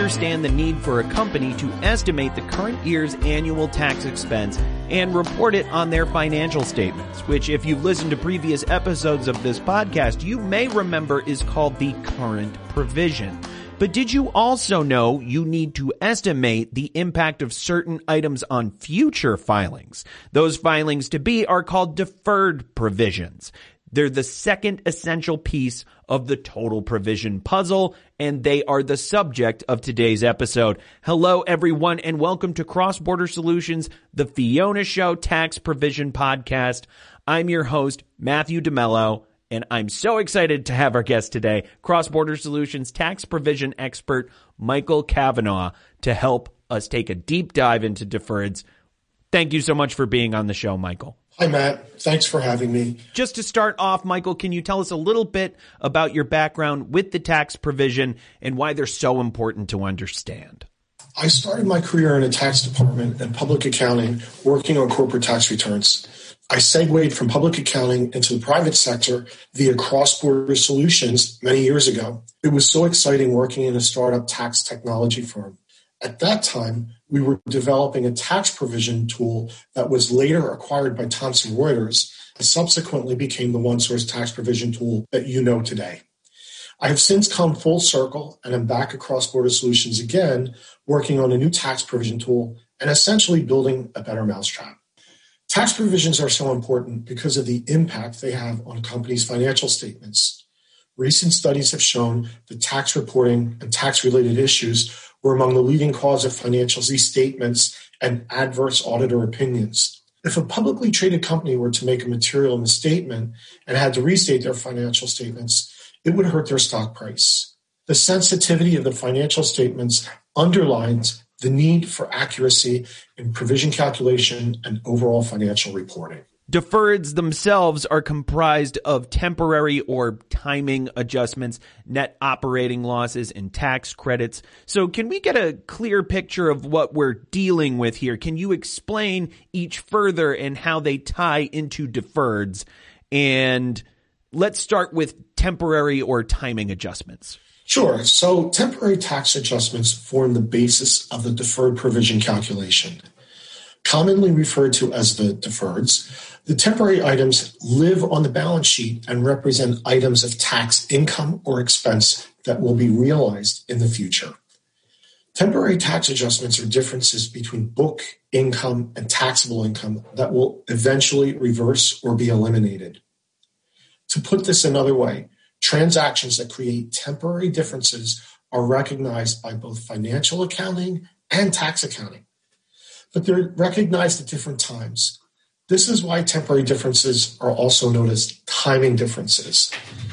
understand the need for a company to estimate the current year's annual tax expense and report it on their financial statements, which, if you've listened to previous episodes of this podcast, you may remember is called the current provision. But did you also know you need to estimate the impact of certain items on future filings? Those filings to be are called deferred provisions. They're the second essential piece of the total provision puzzle, and they are the subject of today's episode. Hello, everyone, and welcome to Cross Border Solutions, the Fiona Show Tax Provision Podcast. I'm your host, Matthew DeMello, and I'm so excited to have our guest today, Cross Border Solutions tax provision expert Michael Cavanaugh, to help us take a deep dive into deferreds. Thank you so much for being on the show, Michael. Hi, Matt. Thanks for having me. Just to start off, Michael, can you tell us a little bit about your background with the tax provision and why they're so important to understand? I started my career in a tax department and public accounting, working on corporate tax returns. I segued from public accounting into the private sector via Cross Border Solutions many years ago. It was so exciting working in a startup tax technology firm. At that time, we were developing a tax provision tool that was later acquired by Thomson Reuters and subsequently became the OneSource tax provision tool that you know today. I have since come full circle and am back at Cross Border Solutions again, working on a new tax provision tool and essentially building a better mousetrap. Tax provisions are so important because of the impact they have on a company's financial statements. Recent studies have shown that tax reporting and tax-related issues were among the leading cause of financial restatements and adverse auditor opinions. If a publicly traded company were to make a material misstatement and had to restate their financial statements, it would hurt their stock price. The sensitivity of the financial statements underlines the need for accuracy in provision calculation and overall financial reporting. Deferreds themselves are comprised of temporary or timing adjustments, net operating losses, and tax credits. So can we get a clear picture of what we're dealing with here? Can you explain each further and how they tie into deferreds? And let's start with temporary or timing adjustments. Sure. So temporary tax adjustments form the basis of the deferred provision calculation. Commonly referred to as the deferreds, the temporary items live on the balance sheet and represent items of tax income or expense that will be realized in the future. Temporary tax adjustments are differences between book income and taxable income that will eventually reverse or be eliminated. To put this another way, transactions that create temporary differences are recognized by both financial accounting and tax accounting, but they're recognized at different times. This is why temporary differences are also known as timing differences.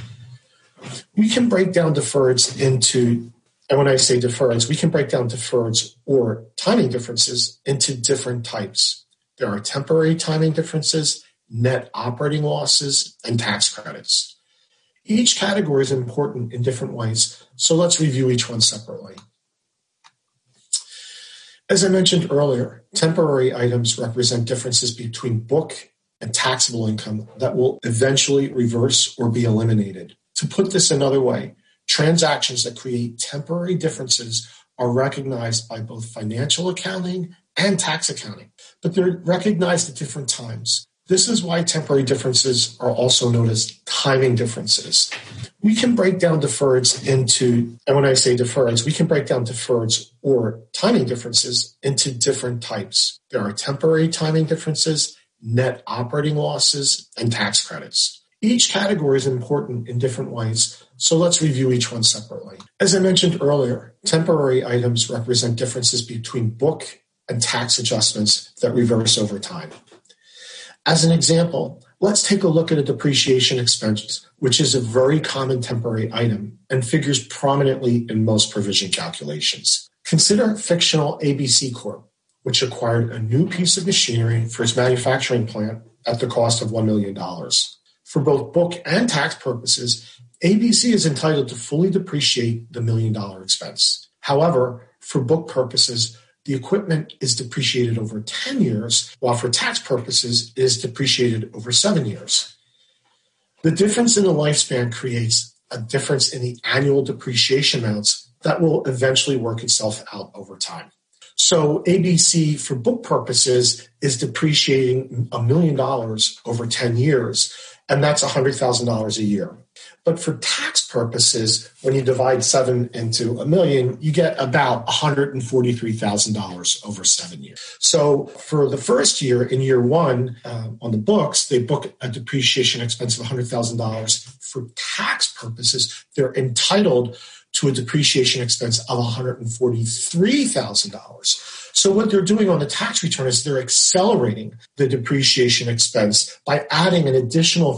We can break down deferreds into, and when I say deferreds, we can break down deferreds or timing differences into different types. There are temporary timing differences, net operating losses, and tax credits. Each category is important in different ways, so let's review each one separately. As I mentioned earlier, temporary items represent differences between book and taxable income that will eventually reverse or be eliminated. To put this another way, transactions that create temporary differences are recognized by both financial accounting and tax accounting, but they're recognized at different times. This is why temporary differences are also known as timing differences. We can break down deferreds into, and when I say deferreds, we can break down deferreds or timing differences into different types. There are temporary timing differences, net operating losses, and tax credits. Each category is important in different ways, so let's review each one separately. As I mentioned earlier, temporary items represent differences between book and tax adjustments that reverse over time. As an example, let's take a look at a depreciation expense, which is a very common temporary item and figures prominently in most provision calculations. Consider fictional ABC Corp, which acquired a new piece of machinery for its manufacturing plant at the cost of $1 million. For both book and tax purposes, ABC is entitled to fully depreciate the $1 million expense. However, for book purposes, the equipment is depreciated over 10 years, while for tax purposes, it is depreciated over 7 years. The difference in the lifespan creates a difference in the annual depreciation amounts that will eventually work itself out over time. So ABC, for book purposes, is depreciating $1 million over 10 years, and that's $100,000 a year. But for tax purposes, when you divide 7 into $1 million, you get about $143,000 over 7 years. So for the first year, in year one, on the books, they book a depreciation expense of $100,000. For tax purposes, they're entitled to a depreciation expense of $143,000. So what they're doing on the tax return is they're accelerating the depreciation expense by adding an additional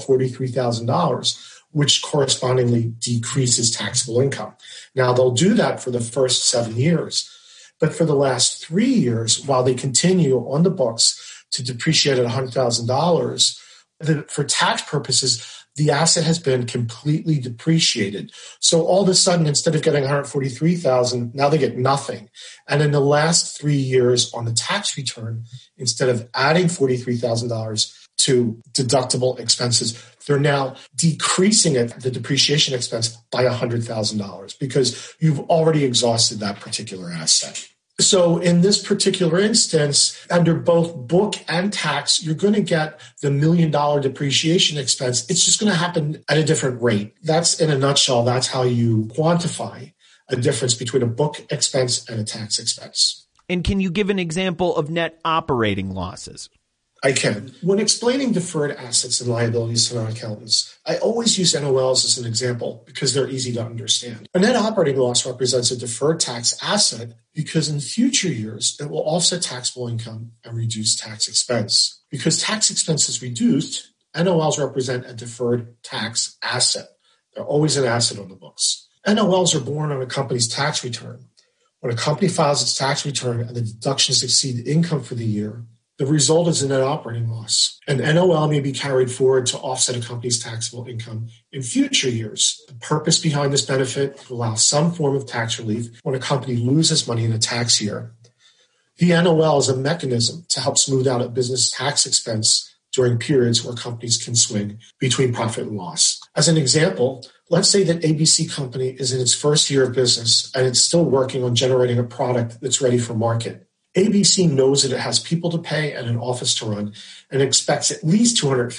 $43,000, which correspondingly decreases taxable income. Now, they'll do that for the first 7 years, but for the last 3 years, while they continue on the books to depreciate at $100,000, for tax purposes, the asset has been completely depreciated. So all of a sudden, instead of getting $143,000, now they get nothing. And in the last 3 years on the tax return, instead of adding $43,000 to deductible expenses, they're now decreasing the depreciation expense by $100,000 because you've already exhausted that particular asset. So in this particular instance, under both book and tax, you're going to get the $1 million depreciation expense. It's just going to happen at a different rate. That's, in a nutshell, that's how you quantify a difference between a book expense and a tax expense. And can you give an example of net operating losses? I can. When explaining deferred assets and liabilities to non-accountants, I always use NOLs as an example because they're easy to understand. A net operating loss represents a deferred tax asset because in future years, it will offset taxable income and reduce tax expense. Because tax expense is reduced, NOLs represent a deferred tax asset. They're always an asset on the books. NOLs are born on a company's tax return. When a company files its tax return and the deductions exceed income for the year, the result is a net operating loss. An NOL may be carried forward to offset a company's taxable income in future years. The purpose behind this benefit is to allow some form of tax relief when a company loses money in a tax year. The NOL is a mechanism to help smooth out a business tax expense during periods where companies can swing between profit and loss. As an example, let's say that ABC Company is in its first year of business and it's still working on generating a product that's ready for market. ABC knows that it has people to pay and an office to run and expects at least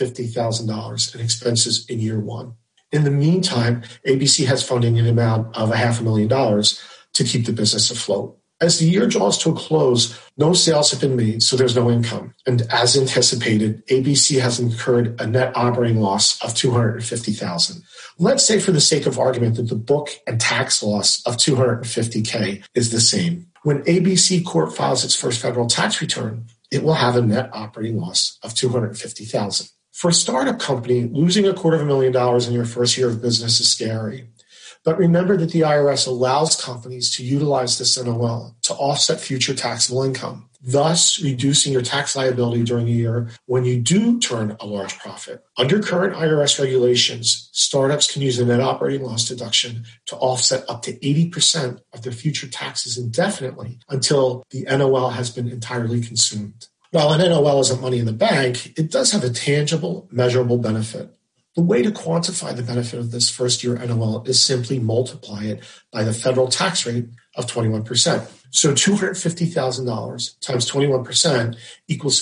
$250,000 in expenses in year one. In the meantime, ABC has funding in the amount of $500,000 to keep the business afloat. As the year draws to a close, no sales have been made, so there's no income. And as anticipated, ABC has incurred a net operating loss of $250,000. Let's say for the sake of argument that the book and tax loss of $250K is the same. When ABC Corp files its first federal tax return, it will have a net operating loss of $250,000. For a startup company, losing $250,000 in your first year of business is scary. But remember that the IRS allows companies to utilize this NOL to offset future taxable income, thus reducing your tax liability during the year when you do turn a large profit. Under current IRS regulations, startups can use a net operating loss deduction to offset up to 80% of their future taxes indefinitely until the NOL has been entirely consumed. While an NOL isn't money in the bank, it does have a tangible, measurable benefit. The way to quantify the benefit of this first-year NOL is simply multiply it by the federal tax rate of 21%. So $250,000 times 21% equals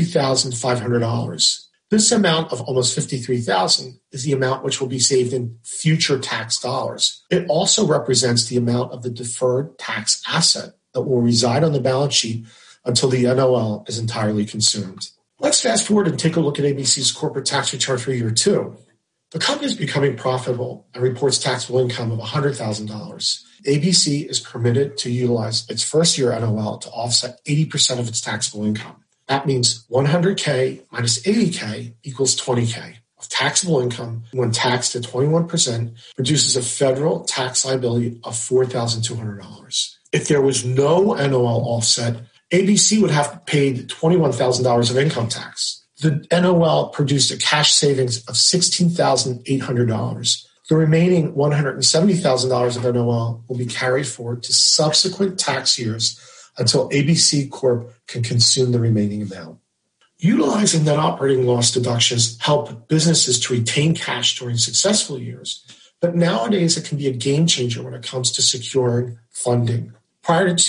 $52,500. This amount of almost $53,000 is the amount which will be saved in future tax dollars. It also represents the amount of the deferred tax asset that will reside on the balance sheet until the NOL is entirely consumed. Let's fast forward and take a look at ABC's corporate tax return for year 2. The company is becoming profitable and reports taxable income of $100,000. ABC is permitted to utilize its first year NOL to offset 80% of its taxable income. That means $100K minus $80K equals $20K of taxable income when taxed at 21% produces a federal tax liability of $4,200. If there was no NOL offset, ABC would have paid $21,000 of income tax. The NOL produced a cash savings of $16,800. The remaining $170,000 of NOL will be carried forward to subsequent tax years until ABC Corp can consume the remaining amount. Utilizing net operating loss deductions help businesses to retain cash during successful years, But nowadays, it can be a game changer when it comes to securing funding. Prior to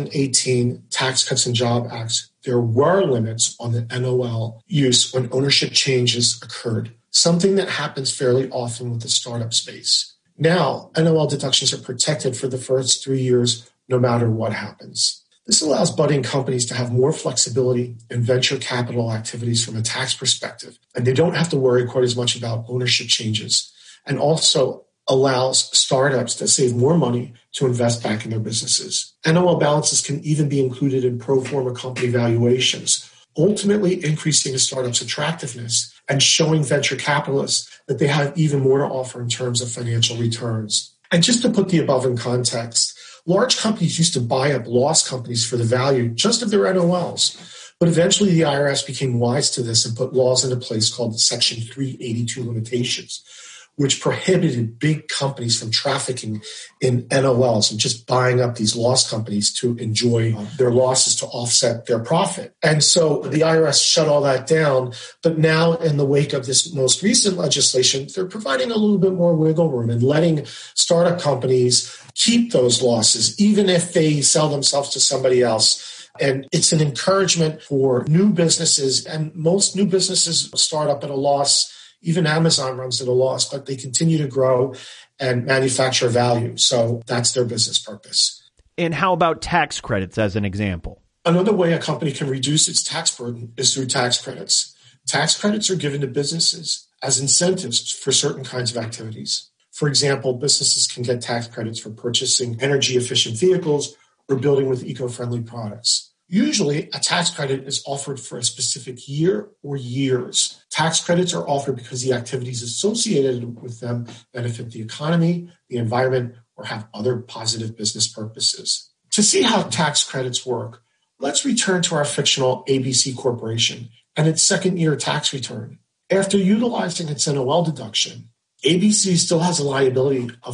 2018 Tax Cuts and Jobs Act, there were limits on the NOL use when ownership changes occurred, something that happens fairly often with the startup space. Now, NOL deductions are protected for the first 3 years, no matter what happens. This allows budding companies to have more flexibility in venture capital activities from a tax perspective, and they don't have to worry quite as much about ownership changes, and also allows startups to save more money to invest back in their businesses. NOL balances can even be included in pro forma company valuations, ultimately increasing a startup's attractiveness and showing venture capitalists that they have even more to offer in terms of financial returns. And just to put the above in context, large companies used to buy up lost companies for the value just of their NOLs. But eventually the IRS became wise to this and put laws into place called Section 382 limitations, which prohibited big companies from trafficking in NOLs and just buying up these lost companies to enjoy their losses to offset their profit. And so the IRS shut all that down. But now in the wake of this most recent legislation, they're providing a little bit more wiggle room and letting startup companies keep those losses, even if they sell themselves to somebody else. And it's an encouragement for new businesses, and most new businesses start up at a loss. Even Amazon runs at a loss, but they continue to grow and manufacture value. So that's their business purpose. And how about tax credits as an example? Another way a company can reduce its tax burden is through tax credits. Tax credits are given to businesses as incentives for certain kinds of activities. For example, businesses can get tax credits for purchasing energy-efficient vehicles or building with eco-friendly products. Usually, a tax credit is offered for a specific year or years. Tax credits are offered because the activities associated with them benefit the economy, the environment, or have other positive business purposes. To see how tax credits work, let's return to our fictional ABC Corporation and its second-year tax return. After utilizing its NOL deduction, ABC still has a liability of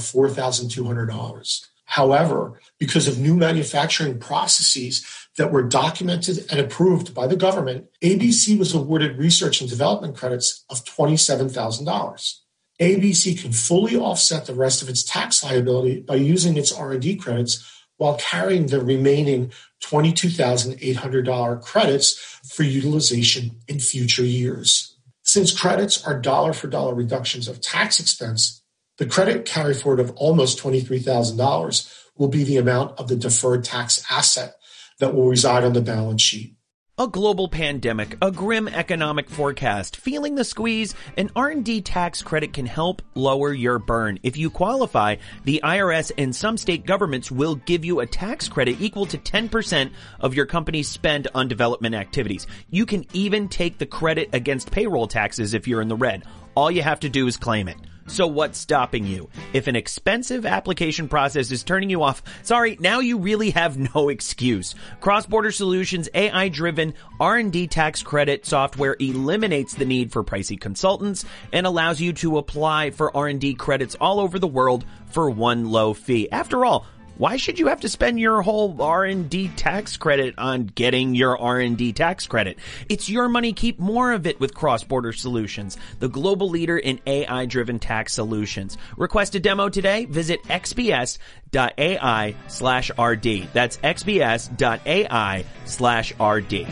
$4,200. However, because of new manufacturing processes that were documented and approved by the government, ABC was awarded research and development credits of $27,000. ABC can fully offset the rest of its tax liability by using its R&D credits while carrying the remaining $22,800 credits for utilization in future years. Since credits are dollar-for-dollar reductions of tax expense, the credit carry forward of almost $23,000 will be the amount of the deferred tax asset that will reside on the balance sheet. A global pandemic, a grim economic forecast, feeling the squeeze, an R&D tax credit can help lower your burn. If you qualify, the IRS and some state governments will give you a tax credit equal to 10% of your company's spend on development activities. You can even take the credit against payroll taxes if you're in the red. All you have to do is claim it. So what's stopping you? If an expensive application process is turning you off, sorry, now you really have no excuse. Cross-Border Solutions' AI-driven R&D tax credit software eliminates the need for pricey consultants and allows you to apply for R&D credits all over the world for one low fee. After all, why should you have to spend your whole R&D tax credit on getting your R&D tax credit? It's your money. Keep more of it with Cross-Border Solutions, the global leader in AI-driven tax solutions. Request a demo today. Visit xbs.ai/RD. That's xbs.ai/RD.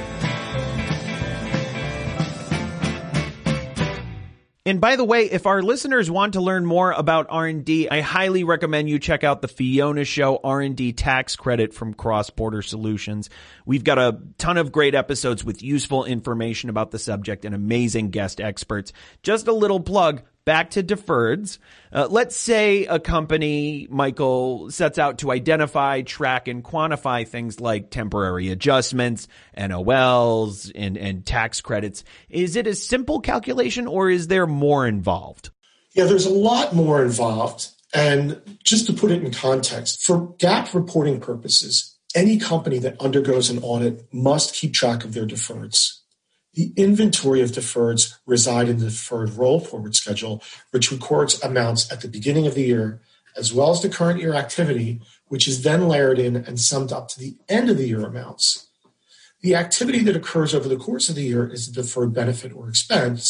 And by the way, if our listeners want to learn more about R&D, I highly recommend you check out the Fiona Show R&D tax credit from Cross-Border Solutions. We've got a ton of great episodes with useful information about the subject and amazing guest experts. Just a little plug. Back to deferreds. Let's say a company, Michael, sets out to identify, track, and quantify things like temporary adjustments, NOLs, and tax credits. Is it a simple calculation or is there more involved? Yeah, there's a lot more involved. And just to put it in context, for GAAP reporting purposes, any company that undergoes an audit must keep track of their deferreds. The inventory of deferreds reside in the deferred roll forward schedule, which records amounts at the beginning of the year, as well as the current year activity, which is then layered in and summed up to the end of the year amounts. The activity that occurs over the course of the year is the deferred benefit or expense,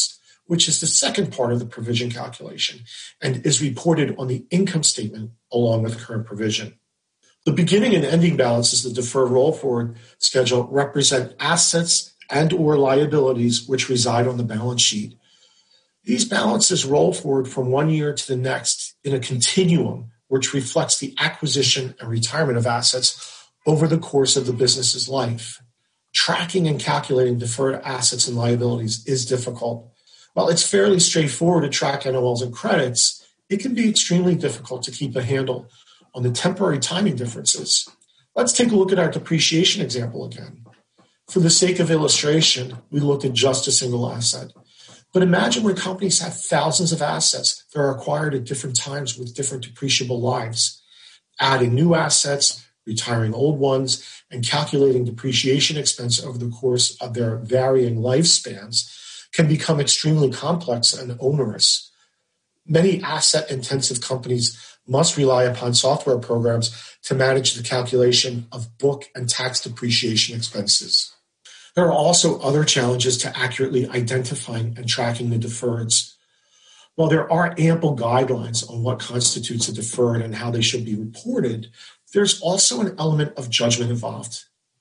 which is the second part of the provision calculation and is reported on the income statement along with current provision. The beginning and ending balances of the deferred roll forward schedule represent assets and or liabilities which reside on the balance sheet. These balances roll forward from one year to the next in a continuum which reflects the acquisition and retirement of assets over the course of the business's life. Tracking and calculating deferred assets and liabilities is difficult. While it's fairly straightforward to track NOLs and credits, it can be extremely difficult to keep a handle on the temporary timing differences. Let's take a look at our depreciation example again. For the sake of illustration, we looked at just a single asset. But imagine when companies have thousands of assets that are acquired at different times with different depreciable lives. Adding new assets, retiring old ones, and calculating depreciation expense over the course of their varying lifespans can become extremely complex and onerous. Many asset-intensive companies must rely upon software programs to manage the calculation of book and tax depreciation expenses. There are also other challenges to accurately identifying and tracking the deferreds. While there are ample guidelines on what constitutes a deferred and how they should be reported, there's also an element of judgment involved.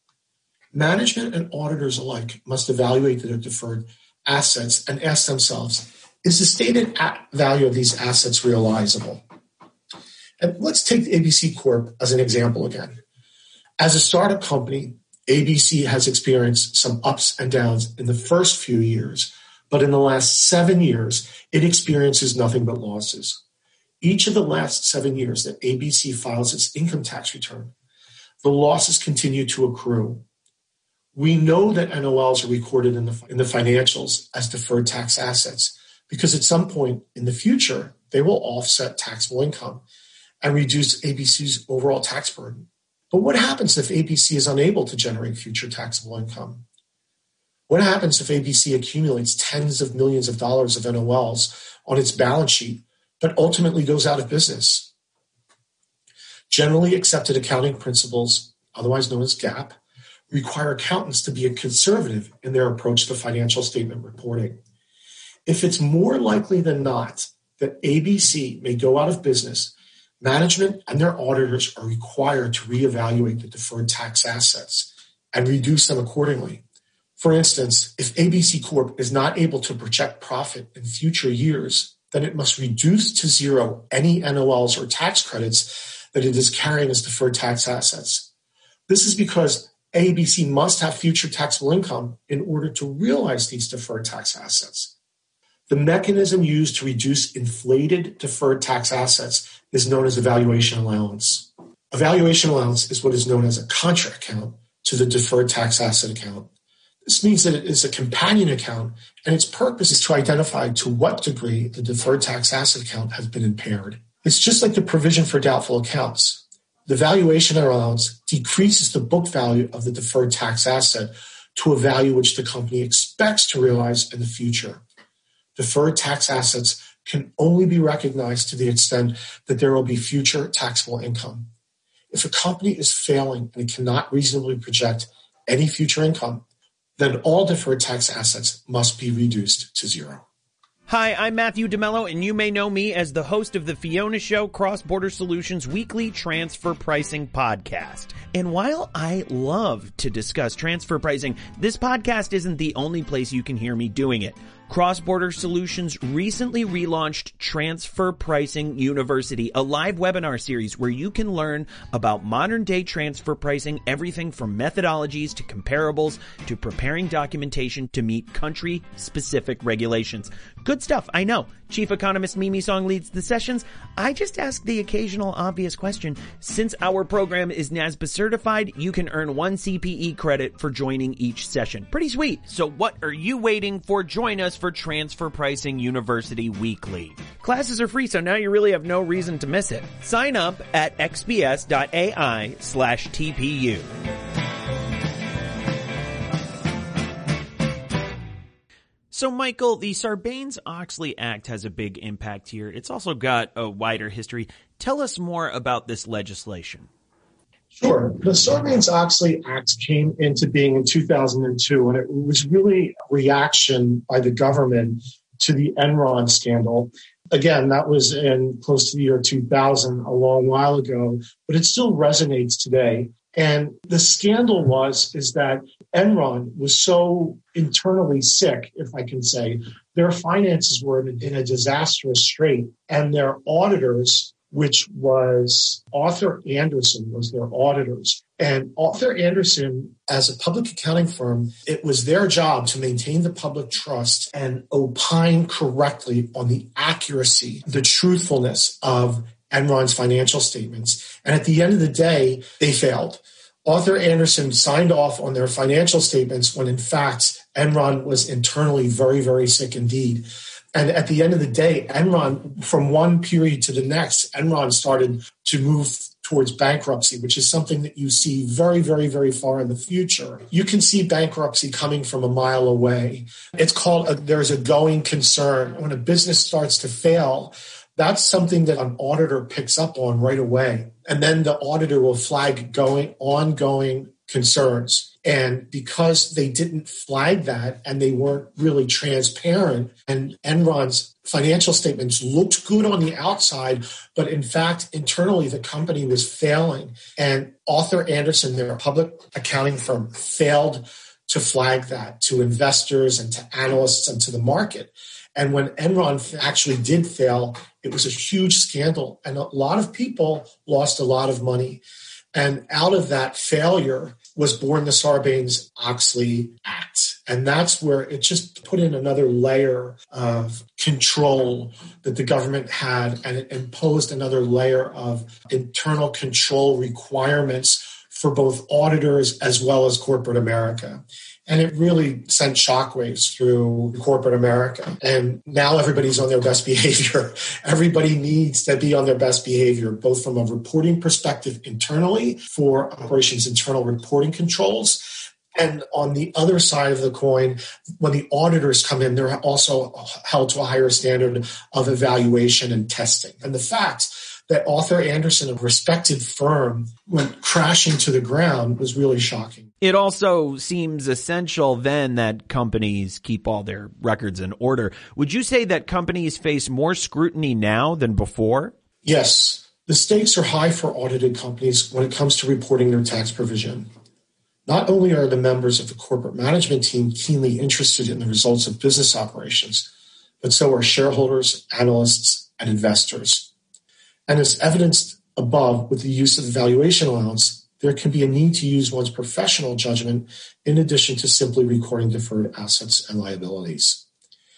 Management and auditors alike must evaluate their deferred assets and ask themselves, is the stated value of these assets realizable? And let's take ABC Corp as an example again. As a startup company, ABC has experienced some ups and downs in the first few years, but in the last 7 years, it experiences nothing but losses. Each of the last 7 years that ABC files its income tax return, the losses continue to accrue. We know that NOLs are recorded in the financials as deferred tax assets because at some point in the future, they will offset taxable income and reduce ABC's overall tax burden. But what happens if ABC is unable to generate future taxable income? What happens if ABC accumulates tens of millions of dollars of NOLs on its balance sheet, but ultimately goes out of business? Generally accepted accounting principles, otherwise known as GAAP, require accountants to be conservative in their approach to financial statement reporting. If it's more likely than not that ABC may go out of business, management and their auditors are required to reevaluate the deferred tax assets and reduce them accordingly. For instance, if ABC Corp is not able to project profit in future years, then it must reduce to zero any NOLs or tax credits that it is carrying as deferred tax assets. This is because ABC must have future taxable income in order to realize these deferred tax assets. The mechanism used to reduce inflated deferred tax assets is known as a valuation allowance. A valuation allowance is what is known as a contra account to the deferred tax asset account. This means that it is a companion account, and its purpose is to identify to what degree the deferred tax asset account has been impaired. It's just like the provision for doubtful accounts. The valuation allowance decreases the book value of the deferred tax asset to a value which the company expects to realize in the future. Deferred tax assets can only be recognized to the extent that there will be future taxable income. If a company is failing and it cannot reasonably project any future income, then all deferred tax assets must be reduced to zero. Hi, I'm Matthew DeMello, and you may know me as the host of the Fiona Show Cross-Border Solutions weekly transfer pricing podcast. And while I love to discuss transfer pricing, this podcast isn't the only place you can hear me doing it. Cross-Border Solutions recently relaunched Transfer Pricing University, a live webinar series where you can learn about modern-day transfer pricing, everything from methodologies to comparables to preparing documentation to meet country-specific regulations. Good stuff, I know. Chief Economist Mimi Song leads the sessions. I just ask the occasional obvious question. Since our program is NASBA certified, you can earn 1 CPE credit for joining each session. Pretty sweet. So what are you waiting for? Join us for Transfer Pricing University Weekly. Classes are free, so now you really have no reason to miss it. Sign up at xps.ai/TPU. So, Michael, the Sarbanes-Oxley Act has a big impact here. It's also got a wider history. Tell us more about this legislation. Sure. The Sarbanes-Oxley Act came into being in 2002, and it was really a reaction by the government to the Enron scandal. Again, that was in close to the year 2000, a long while ago, but it still resonates today. And the scandal is that Enron was so internally sick, if I can say, their finances were in a disastrous strait, and their auditors, which was Arthur Andersen, was their auditors. And Arthur Andersen, as a public accounting firm, it was their job to maintain the public trust and opine correctly on the accuracy, the truthfulness of Enron's financial statements. And at the end of the day, they failed. Arthur Andersen signed off on their financial statements when, in fact, Enron was internally very, very sick indeed. And at the end of the day, Enron, from one period to the next, Enron started to move towards bankruptcy, which is something that you see very, very, very far in the future. You can see bankruptcy coming from a mile away. It's called, there's a going concern. When a business starts to fail, that's something that an auditor picks up on right away. And then the auditor will flag ongoing concerns. And because they didn't flag that and they weren't really transparent, and Enron's financial statements looked good on the outside, but in fact, internally, the company was failing. And Arthur Andersen, their public accounting firm, failed to flag that to investors and to analysts and to the market. And when Enron actually did fail, it was a huge scandal. And a lot of people lost a lot of money. And out of that failure was born the Sarbanes-Oxley Act. And that's where it just put in another layer of control that the government had, and it imposed another layer of internal control requirements for both auditors as well as corporate America. And it really sent shockwaves through corporate America. And now everybody's on their best behavior. Everybody needs to be on their best behavior, both from a reporting perspective internally for operations internal reporting controls. And on the other side of the coin, when the auditors come in, they're also held to a higher standard of evaluation and testing. And the fact that Arthur Andersen, a respected firm, went crashing to the ground was really shocking. It also seems essential then that companies keep all their records in order. Would you say that companies face more scrutiny now than before? Yes. The stakes are high for audited companies when it comes to reporting their tax provision. Not only are the members of the corporate management team keenly interested in the results of business operations, but so are shareholders, analysts, and investors. And as evidenced above with the use of the valuation allowance, there can be a need to use one's professional judgment in addition to simply recording deferred assets and liabilities.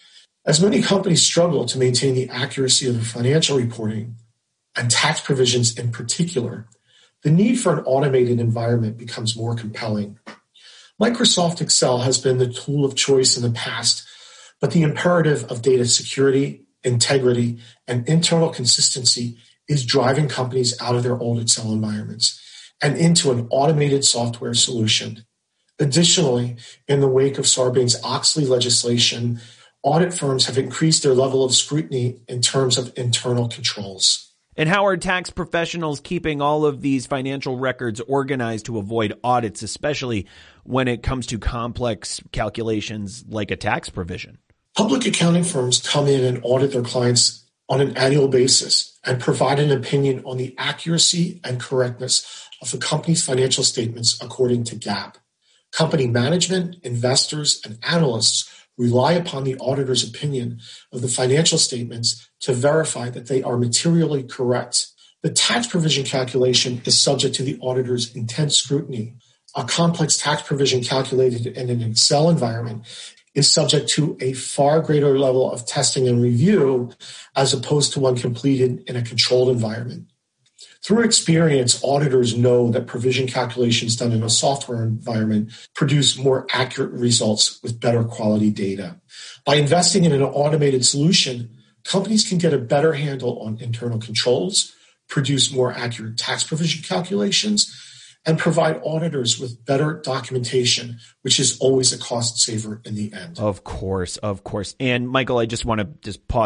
As many companies struggle to maintain the accuracy of their financial reporting, and tax provisions in particular, the need for an automated environment becomes more compelling. Microsoft Excel has been the tool of choice in the past, but the imperative of data security, integrity, and internal consistency is driving companies out of their old Excel environments and into an automated software solution. Additionally, in the wake of Sarbanes-Oxley legislation, audit firms have increased their level of scrutiny in terms of internal controls. And how are tax professionals keeping all of these financial records organized to avoid audits, especially when it comes to complex calculations like a tax provision? Public accounting firms come in and audit their clients on an annual basis and provide an opinion on the accuracy and correctness of the company's financial statements according to GAAP. Company management, investors, and analysts rely upon the auditor's opinion of the financial statements to verify that they are materially correct. The tax provision calculation is subject to the auditor's intense scrutiny. A complex tax provision calculated in an Excel environment is subject to a far greater level of testing and review as opposed to one completed in a controlled environment. Through experience, auditors know that provision calculations done in a software environment produce more accurate results with better quality data. By investing in an automated solution, companies can get a better handle on internal controls, produce more accurate tax provision calculations, and provide auditors with better documentation, which is always a cost saver in the end. Of course. And Michael, I just want to pause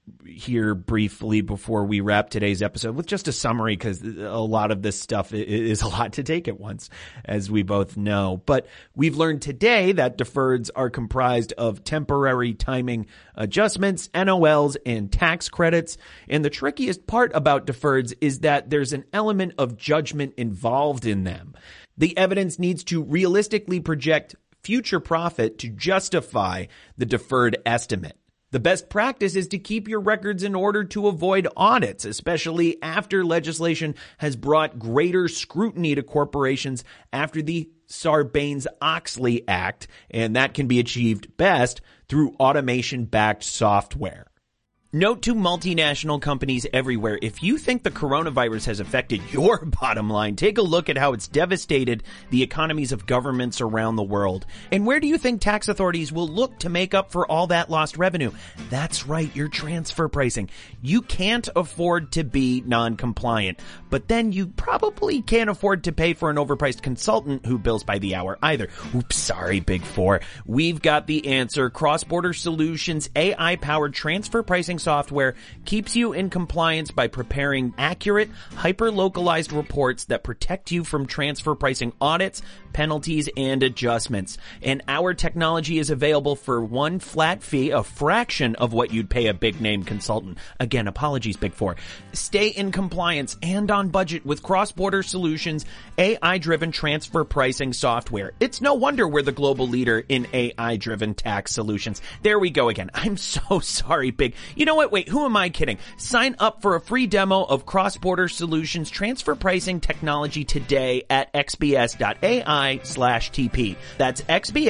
here briefly before we wrap today's episode with just a summary, because a lot of this stuff is a lot to take at once, as we both know. But we've learned today that deferreds are comprised of temporary timing adjustments, NOLs, and tax credits. And the trickiest part about deferreds is that there's an element of judgment involved in them. The evidence needs to realistically project future profit to justify the deferred estimate. The best practice is to keep your records in order to avoid audits, especially after legislation has brought greater scrutiny to corporations after the Sarbanes-Oxley Act, and that can be achieved best through automation-backed software. Note to multinational companies everywhere, if you think the coronavirus has affected your bottom line, take a look at how it's devastated the economies of governments around the world. And where do you think tax authorities will look to make up for all that lost revenue? That's right, your transfer pricing. You can't afford to be non-compliant, but then you probably can't afford to pay for an overpriced consultant who bills by the hour either. Oops, sorry, Big Four. We've got the answer. Cross-Border Solutions AI-powered transfer pricing software keeps you in compliance by preparing accurate, hyper-localized reports that protect you from transfer pricing audits, penalties, and adjustments. And our technology is available for one flat fee, a fraction of what you'd pay a big-name consultant. Again, apologies, Big Four. Stay in compliance and on budget with Cross-Border Solutions AI-driven transfer pricing software. It's no wonder we're the global leader in AI-driven tax solutions. There we go again. I'm so sorry, Big. You know what? Wait, who am I kidding? Sign up for a free demo of Cross-Border Solutions transfer pricing technology today at xbs.ai/TP. That's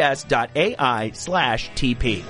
xbs.ai/TP.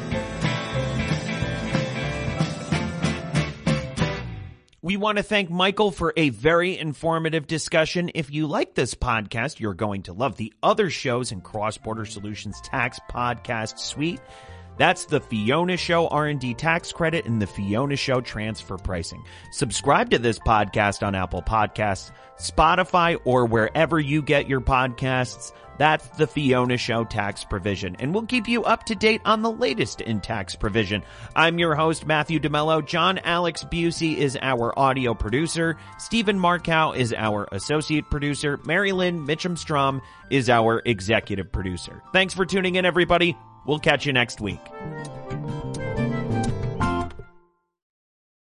We want to thank Michael for a very informative discussion. If you like this podcast, you're going to love the other shows in Cross-Border Solutions Tax Podcast Suite. That's the Fiona Show R&D Tax Credit and the Fiona Show Transfer Pricing. Subscribe to this podcast on Apple Podcasts, Spotify, or wherever you get your podcasts. That's the Fiona Show Tax Provision, and we'll keep you up to date on the latest in tax provision. I'm your host, Matthew DeMello. John Alex Busey is our audio producer. Stephen Markow is our associate producer. Mary Lynn Mitchum-Strom is our executive producer. Thanks for tuning in, everybody. We'll catch you next week.